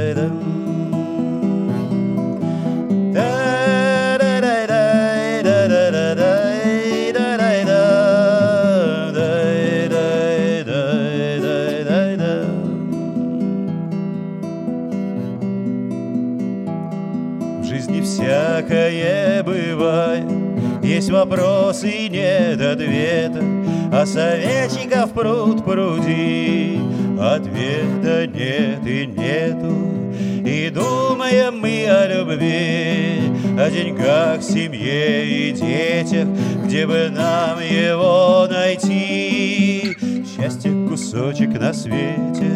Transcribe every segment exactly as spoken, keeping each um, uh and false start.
В жизни всякое бывает, есть вопросы и нет ответа, а советчиков пруд пруди, ответа нет и нету. И думаем мы о любви, о деньгах, семье и детях, где бы нам его найти, счастье кусочек на свете.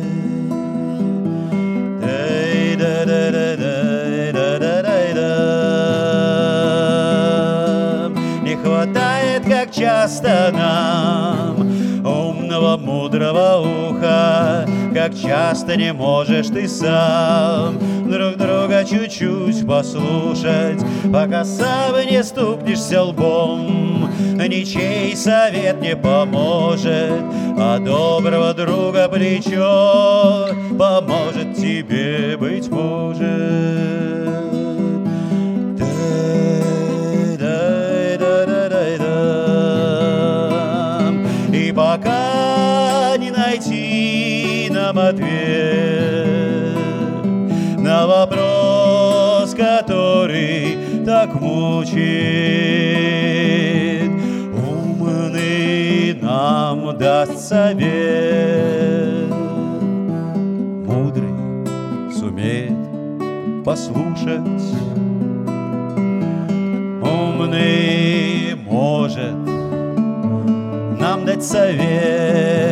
Не хватает, как часто нам, умного, мудрого уха, как часто не можешь ты сам друг друга чуть-чуть послушать, пока сам не стукнешься лбом. Ничей совет не поможет, а доброго друга плечо поможет тебе, быть может. И пока не найти нам ответ на вопрос, который так мучит, умный нам даст совет, мудрый сумеет послушать, умный может нам дать совет.